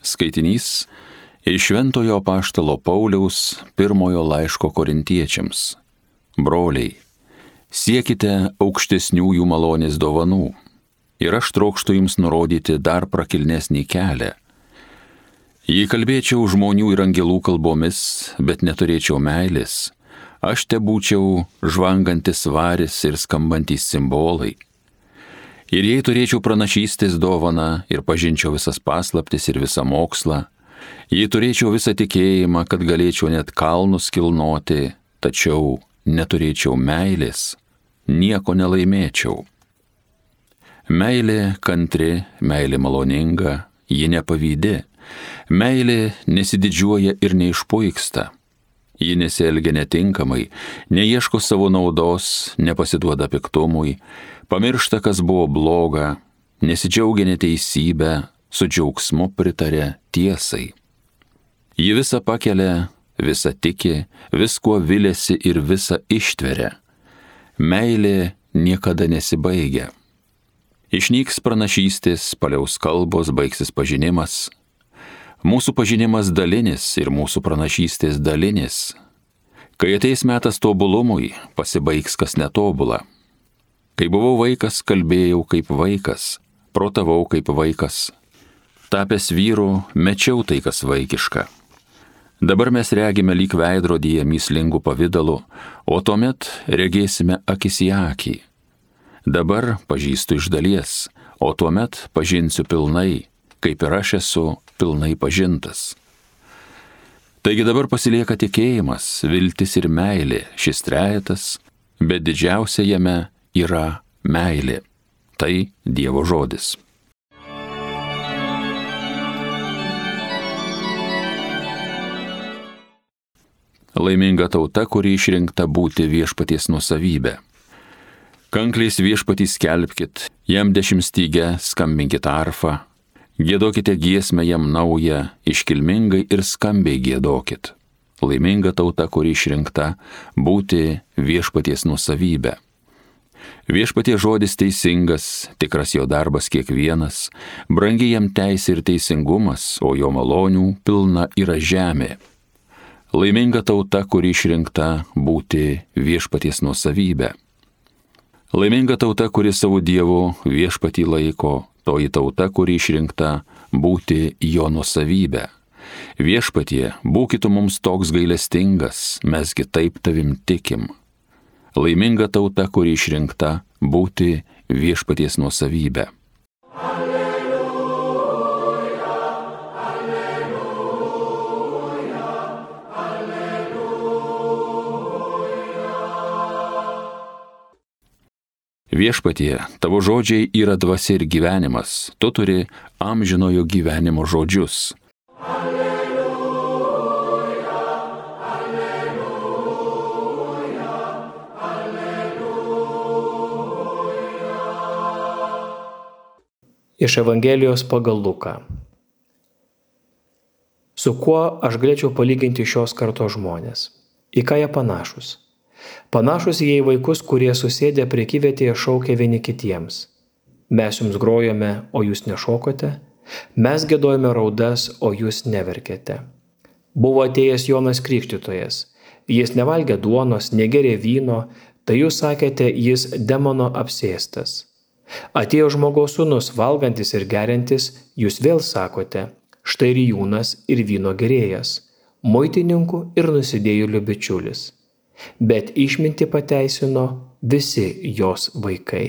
Skaitinys iš Šventojo Apaštalo Pauliaus pirmojo laiško Korintiečiams. Broliai, siekite aukštesniųjų malonės dovanų, ir aš trokštu jums nurodyti dar prakilnesnį kelią. Jei kalbėčiau žmonių ir angelų kalbomis, bet neturėčiau meilės, aš tebūčiau žvangantis varis ir skambantys simbolai. Ir jei turėčiau pranašystės dovaną ir pažinčiau visas paslaptis ir visą mokslą, jei turėčiau visą tikėjimą, kad galėčiau net kalnus kilnoti, tačiau neturėčiau meilės, nieko nelaimėčiau. Meilė kantri, meilė maloninga, ji nepavydi, meilė nesididžiuoja ir neišpuiksta. Ji nesielgia netinkamai, neieško savo naudos, nepasiduoda piktumui, pamiršta, kas buvo bloga, nesidžiaugia neteisybę, su džiaugsmu pritarė tiesai. Ji visą pakelia, visą tiki, viskuo viliasi ir visą ištveria. Meilė niekada nesibaigia. Išnyks pranašystės, paliaus kalbos, baigsis pažinimas. Mūsų pažinimas dalinis ir mūsų pranašystės dalinis. Kai ateis metas tobulumui, pasibaigs kas netobula. Kai buvau vaikas, kalbėjau kaip vaikas, protavau kaip vaikas. Tapęs vyru, mečiau tai, kas vaikiška. Dabar mes regime lyg veidrodyje mįslingų pavidalu, o tuomet regėsime akis į akį. Dabar pažįstu iš dalies, o tuomet pažinsiu pilnai, kaip ir aš esu pilnai pažintas. Taigi dabar pasilieka tikėjimas, viltis ir meilė, šis trejetas, bet didžiausia jame yra meilė. Tai Dievo žodis. Laiminga tauta, kuri išrinkta būti viešpaties nuosavybė. Kankliais viešpatį skelbkit, jam dešimtstygę skambinkit arfą, giedokite giesmę jam naują, iškilmingai ir skambiai giedokit. Laiminga tauta, kuri išrinkta būti viešpaties nuosavybė. Viešpaties žodis teisingas, tikras jo darbas kiekvienas, brangi jam teisė ir teisingumas, o jo malonių pilna yra žemė. Laiminga tauta, kuri išrinkta būti viešpaties nuosavybė. Laiminga tauta, kuri savo Dievu viešpatį laiko, toji tauta, kuri išrinkta būti jo nuosavybė. Viešpatie, būkit mums toks gailestingas, mesgi taip tavim tikim. Laiminga tauta, kuri išrinkta būti viešpaties nuosavybė. Viešpatie, tavo žodžiai yra dvasia ir gyvenimas, tu turi amžinojo gyvenimo žodžius. Alleluja, alleluja, alleluja. Iš Evangelijos pagal Luką. Su kuo aš galėčiau palyginti šios kartos žmonės? Į ką jie panašus? Panašus jie į vaikus, kurie susėdę prekyvietėje šaukia vieni kitiems. Mes jums grojome, o jūs nešokote, mes giedojome raudas, o jūs neverkėte. Buvo atėjęs Jonas Krikštytojas, jis nevalgė duonos, negėrė vyno, tai jūs sakėte, jis demono apsėstas. Atėjo Žmogaus sūnus, valgantis ir geriantis, jūs vėl sakote, štai rijūnas ir vyno gerėjas, muitininkų ir nusidėjėlių bičiulis. Bet išmintį pateisino visi jos vaikai.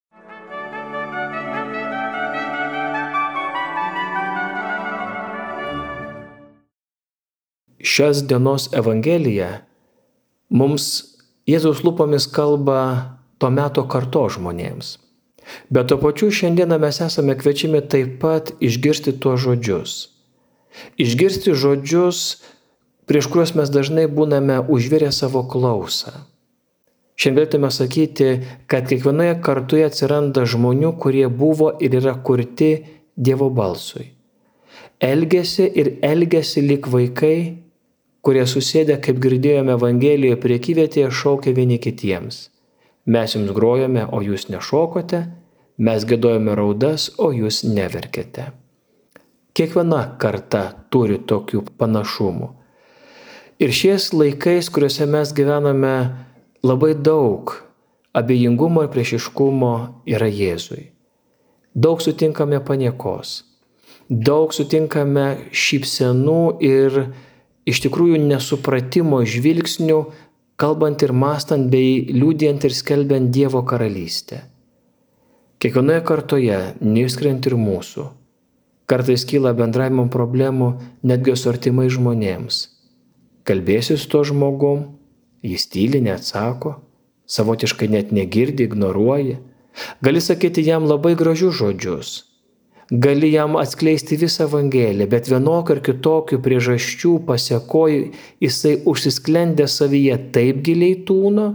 Šios dienos Evangelija mums Jėzaus lūpomis kalba to meto kartos žmonėms. Bet tuo pačiu šiandieną mes esame kviečiami taip pat išgirsti tuos žodžius. Išgirsti žodžius, prieš kuriuos mes dažnai būname užvirę savo klausą. Šiandien galėtume sakyti, kad kiekvienoje kartoje atsiranda žmonių, kurie buvo ir yra kurti Dievo balsui. Elgiasi lyg vaikai, kurie susėdę, kaip girdėjome Evangelijoje, prekyvietėje šaukia vieni kitiems. Mes jums grojome, o jūs nešokote, mes giedojome raudas, o jūs neverkėte. Kiekviena karta turi tokių panašumų. Ir šiais laikais, kuriuose mes gyvename, labai daug abejingumo ir priešiškumo yra Jėzui. Daug sutinkame paniekos, daug sutinkame šypsenų ir iš tikrųjų nesupratimo žvilgsnių, kalbant ir mąstant bei liudijant ir skelbiant Dievo karalystę. Kiekvienoje kartoje, neišskiriant ir mūsų, kartais kyla bendravimo problemų netgi su artimai žmonėms. Kalbėsiu su tuo žmogum, jis tyli, neatsako, savotiškai net negirdi, ignoruoja. Gali sakyti jam labai gražius žodžius, gali jam atskleisti visą Evangeliją, bet vienokių ar kitokių priežasčių pasekoj jisai užsisklendė savyje taip giliai tūno,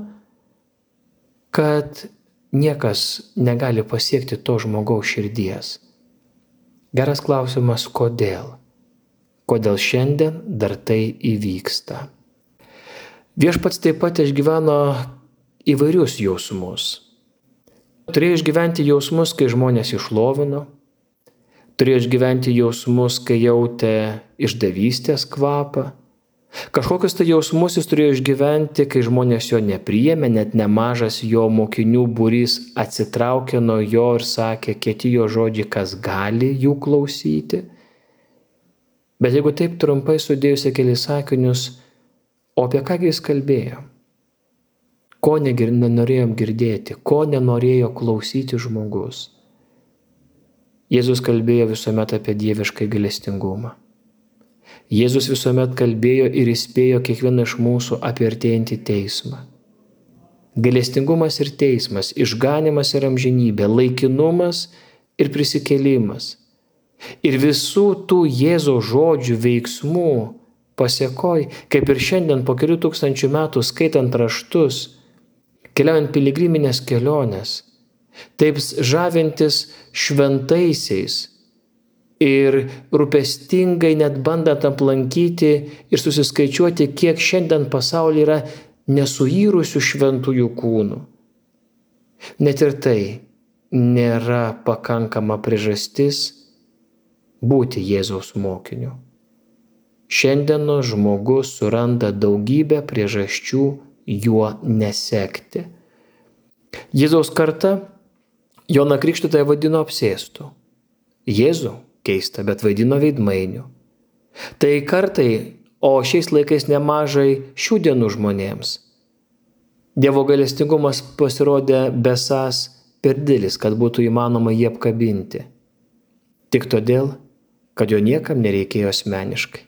kad niekas negali pasiekti to žmogaus širdies. Geras klausimas, kodėl? Kodėl šiandien dar tai įvyksta? Viešpats taip pat išgyveno įvairius jausmus. Turėjo išgyventi jausmus, kai žmonės išlovino, turėjo išgyventi jausmus, kai jautė išdavystės kvapą. Kažkokius tai jausmus jis turėjo išgyventi, kai žmonės jo nepriėmė, net nemažas jo mokinių būrys atsitraukė nuo jo ir sakė kieti jo žodžiai, kas gali jų klausyti. Bet jeigu taip trumpai sudėjusi kelis sakinius, o apie ką jis kalbėjo? Ko nenorėjom girdėti, ko nenorėjo klausyti žmogus. Jėzus kalbėjo visuomet apie dievišką gailestingumą. Jėzus visuomet kalbėjo ir įspėjo kiekvieną iš mūsų apie artėjantį teismą. Gailestingumas ir teismas, išganymas ir amžinybė, laikinumas ir prisikėlimas. Ir visų tų Jėzaus žodžių veiksmų pasekoj, kaip ir šiandien po kelių tūkstančių metų skaitant raštus, keliaujant piligriminės kelionės, taip žavintis šventaisiais ir rūpestingai net bandant aplankyti ir susiskaičiuoti, kiek šiandien pasaulyje yra nesuirusių šventųjų kūnų. Net ir tai nėra pakankama priežastis būti Jėzaus mokiniu. Šiandieno žmogus suranda daugybę priežasčių juo nesekti. Jėzaus karta Joną Krikštytoją vadino apsėstu. Jėzų keista, bet vaidino veidmainiu. Tai kartai, o šiais laikais nemažai šių dienų žmonėms, Dievo gailestingumas pasirodė besąs per didelis, kad būtų įmanoma jį apkabinti. Tik todėl, kad jo niekam nereikėjo asmeniškai.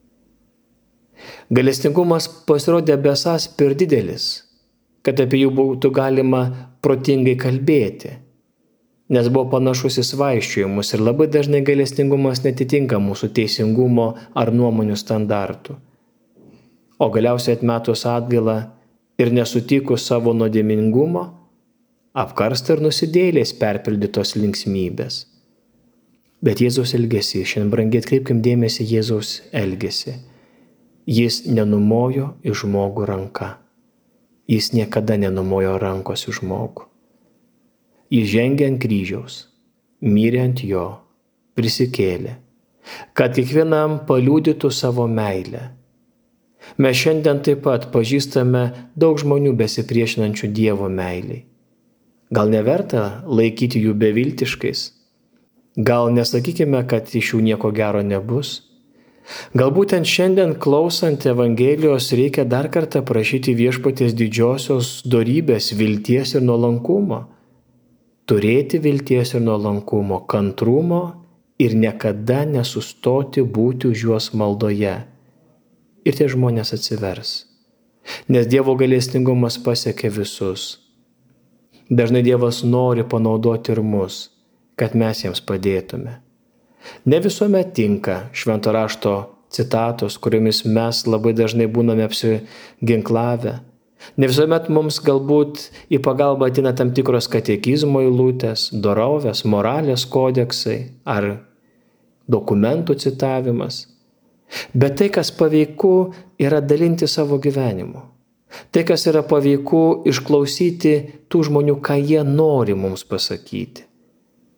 Gailestingumas pasirodė besąs per didelis, kad apie jų būtų galima protingai kalbėti, nes buvo panašus į svaičiojimus ir labai dažnai gailestingumas netitinka mūsų teisingumo ar nuomonių standartų. O galiausiai atmetus atgailą ir nesutikus savo nuodėmingumo, apkarsta ir nusidėjėliais perpildytos linksmybės. Bet Jėzaus elgesys, šiandien brangiai atkreipkim dėmesį Jėzaus elgesį. Jis nenumojo į žmogų ranką. Jis niekada nenumojo rankos į žmogų. Jis žengė ant kryžiaus, mirė ant jo, prisikėlė, kad kiekvienam paliudytų savo meilę. Mes šiandien taip pat pažįstame daug žmonių besipriešinančių Dievo meiliai. Gal neverta laikyti jų beviltiškais? Gal nesakykime, kad iš jų nieko gero nebus? Gal būtent šiandien klausant Evangelijos reikia dar kartą prašyti Viešpaties didžiosios dorybės, vilties ir nuolankumo. Turėti vilties ir nuolankumo, kantrumo ir niekada nesustoti būti už juos maldoje. Ir tie žmonės atsivers. Nes Dievo gailestingumas pasiekia visus. Dažnai Dievas nori panaudoti ir mus, kad mes jiems padėtume. Ne visuomet tinka švento rašto citatos, kuriomis mes labai dažnai būname apsiginklavę. Ne visuomet mums galbūt į pagalbą ateina tam tikros katekizmo eilutės, dorovės, moralės kodeksai ar dokumentų citavimas. Bet tai, kas paveiku, yra dalinti savo gyvenimu. Tai, kas yra paveiku, išklausyti tų žmonių, ką jie nori mums pasakyti.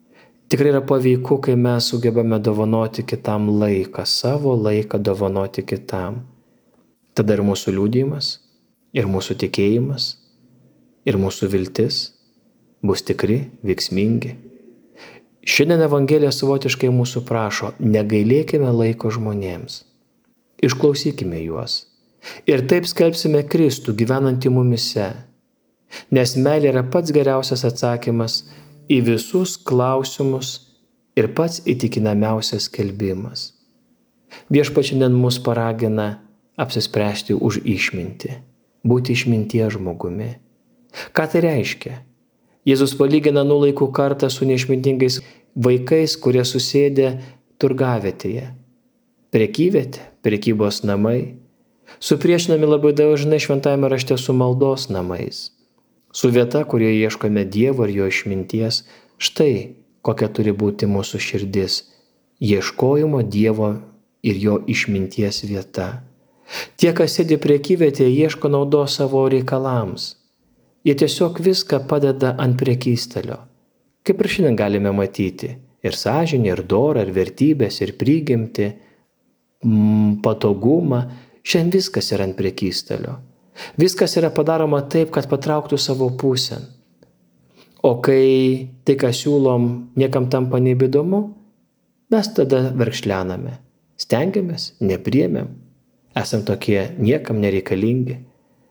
Tikrai yra paveiku, kai mes sugebame dovanoti kitam laiką, savo laiką dovanoti kitam. Tada ir mūsų liudijimas, ir mūsų tikėjimas, ir mūsų viltis bus tikri, veiksmingi. Šiandien Evangelija savotiškai mūsų prašo, negailėkime laiko žmonėms. Išklausykime juos. Ir taip skelbsime Kristų gyvenantį mumise. Nes meilė yra pats geriausias atsakymas į visus klausimus ir pats įtikinamiausias skelbimas. Viešpats šiandien mus paragina apsispręsti už išmintį, būti išminties žmogumi. Ką tai reiškia? Jėzus palygina anų laikų kartą su neišmintingais vaikais, kurie susėdė turgavietėje. Prekyvietė, prekybos namai, supriešinami labai dažnai šventajame rašte su maldos namais. Su vieta, kurioje ieškome Dievo ir jo išminties, štai kokia turi būti mūsų širdis – ieškojimo Dievo ir jo išminties vieta. Tie, kas sėdi prekyvietėje, ieško naudos savo reikalams. Jie tiesiog viską padeda ant prekystalio. Kaip ir šiandien galime matyti – ir sąžinė, ir dora, ir vertybės, ir prigimtį, patogumą – šiandien viskas yra ant prekystalio. Viskas yra padaroma taip, kad patrauktų savo pusėn. O kai tai, ką siūlom, niekam tampa nebeįdomu, mes tada verkšlename. Stengiamės, nepriėmėm, esam tokie niekam nereikalingi.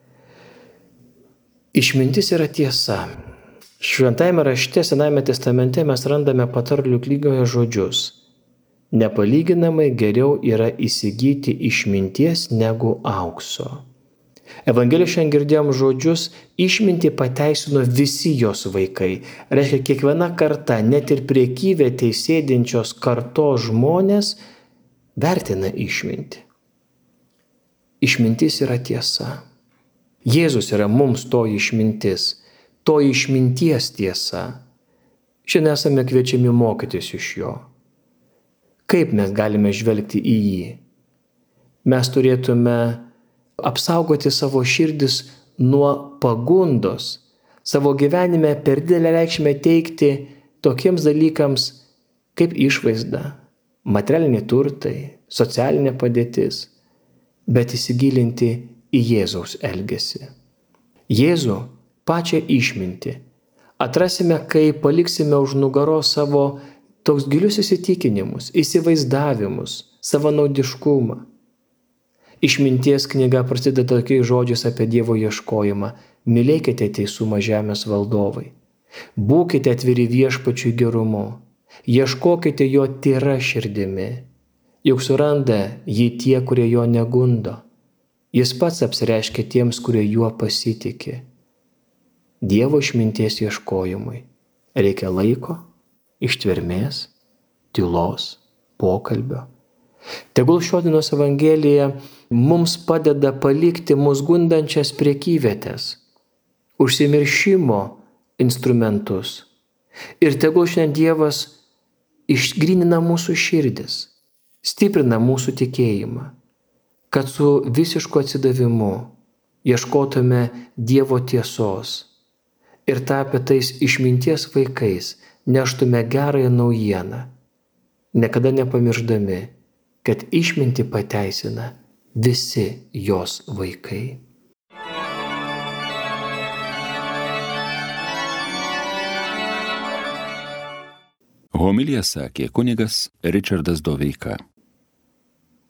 Išmintis yra tiesa. Šventajame rašte, Senajame testamente mes randame patarlių knygoje žodžius. Nepalyginamai geriau yra įsigyti išminties negu aukso. Evangelijoje šiandien girdėjom žodžius, išmintį pateisino visi jos vaikai. Reiškia, kiekviena karta, net ir prekyvietėje sėdinčios kartos žmonės vertina išmintį. Išmintis yra tiesa. Jėzus yra mums toji išmintis, toji išminties tiesa. Šiandien esame kviečiami mokytis iš jo. Kaip mes galime žvelgti į jį? Mes turėtume apsaugoti savo širdis nuo pagundos, savo gyvenime per didelę reikšmę teikti tokiems dalykams kaip išvaizda, materialiniai turtai, socialinė padėtis, bet įsigilinti į Jėzaus elgesį. Jėzų pačią išmintį atrasime, kai paliksime už nugaros savo toks gilius įsitikinimus, įsivaizdavimus, savanaudiškumą. Išminties knyga prasideda tokiais žodžiais apie Dievo ieškojimą. Mylėkite teisumą žemės valdovai. Būkite atviri viešpačiui gerumu. Ieškokite jo tyra širdimi. Juk suranda jį tie, kurie jo negundo. Jis pats apsireiškia tiems, kurie juo pasitiki. Dievo išminties ieškojimui reikia laiko, ištvermės, tylos, pokalbio. Tegul šiandienos Evangelija mums padeda palikti mus gundančias prekyvietės, užsimiršimo instrumentus. Ir tegul šiandien Dievas išgrynina mūsų širdis, stiprina mūsų tikėjimą, kad su visišku atsidavimu ieškotume Dievo tiesos ir tapę tais išminties vaikais neštume gerąją naujieną, niekada nepamirždami, kad išmintį pateisina visi jos vaikai. Homiliją sakė kunigas Ričardas Doveika.